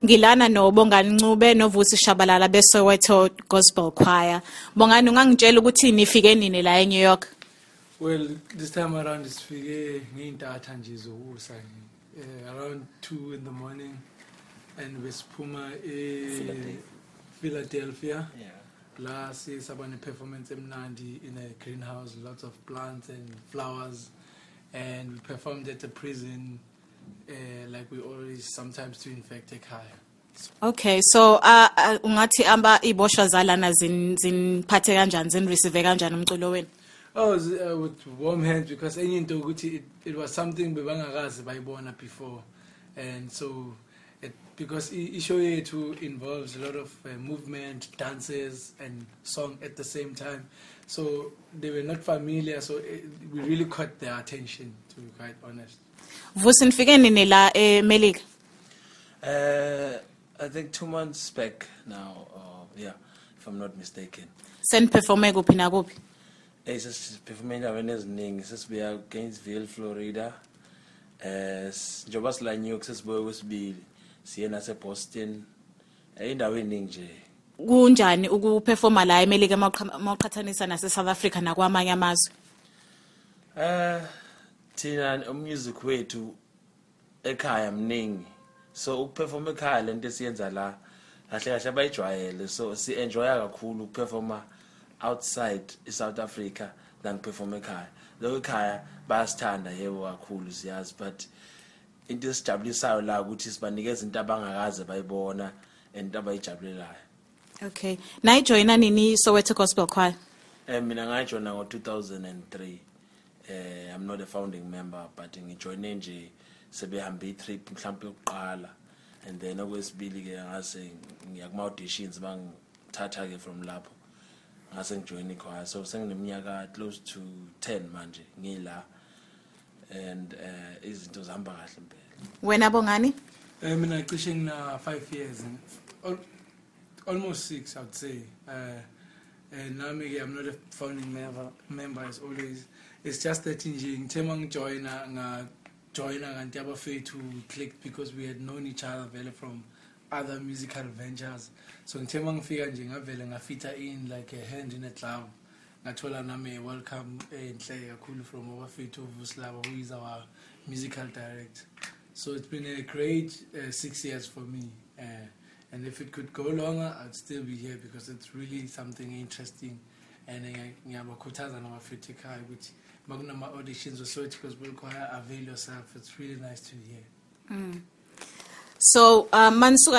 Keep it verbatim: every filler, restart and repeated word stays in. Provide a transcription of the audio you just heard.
ngilana no Bongani Ncube noVusi Shabalala beSoweto Gospel Choir. Bongani ungangitshela ukuthi nifike nini la eNew York? Well, this time around it's fike ngeintatha nje zokusa around two in the morning and besiphuma e Philadelphia. Yeah. La sisaba ne performance emnandi in a greenhouse, lots of plants and flowers, and we performed at the prison uh, like we always sometimes do in fact ekhaya. Okay, so uh ungathi amba iboshwa zalana zin zinphathe kanjani zin receive kanjani umculo wenu? Oh, uh, with warm hands, because into it, it was something bebangakazi bayibona before, and so it, because isho yethu involves a lot of uh, movement, dances, and song at the same time, so they were not familiar. So it, we really caught their attention, to be quite honest. Vusi nifike nini la eMelika? Uh, I think two months back now. Uh, yeah, if I'm not mistaken. Send performe kuphi na kuphi? It's performing endaweni eziningi sesibuya Gainesville, Florida. Eh njoba sila New York sesibuya kwesibili. Siye nase Boston. Endaweni eningi nje. Kunjani ukuperforma la eMelika mawuqhathanisa nase South Africa nakwamanye amazwe? Eh thina umusic wethu ekhaya mningi. So ukuperforma ekhaya lento esiyenza la kahle kahle abayijwayele. So si enjoya kakhulu ukuperforma outside South Africa than perform ekhaya. Lo ekhaya bayasithanda yebo kakhulu siyazi, but into esijabulisayo la ukuthi sibanikeza into abangakaze bayibona and abayijabulelayo. Okay. Na joina nini Soweto Gospel Choir? Eh mina ngajoina ngo two thousand three. Eh I'm not a founding member, but ngijoine nje sebehambe i-trip mhlawumbe yokuqala, and then okwesibili ke ngase ngiyakuma auditions bangithatha ke from lapho. Ngase ngijoin ichoir, so sengineminyaka close to ten manje ngila, and uh izinto zihamba kahle impela. Wena Bongani? Eh mina ngicishe ngina five years, almost six I would say. Uh and now me I'm not a founding member member as always. It's just that nje ngithe mangijoina nga joina kanti abafethu clicked because we had known each other very from other musical ventures. So ngithe mangifika nje ngavele ngafita in like a hand in a glove. Ngathola nami welcome enhle kakhulu from abafethu Vuslava, who is our musical director. So it's been a great uh, six years for me. Uh, and if it could go longer, I'd still be here because it's really something interesting. And ngiyabakhuthaza nabafethu ekhaya ukuthi makunama auditions Soweto Gospel Choir, avail yourself. It's really nice to hear. Mm. So uh, mansuka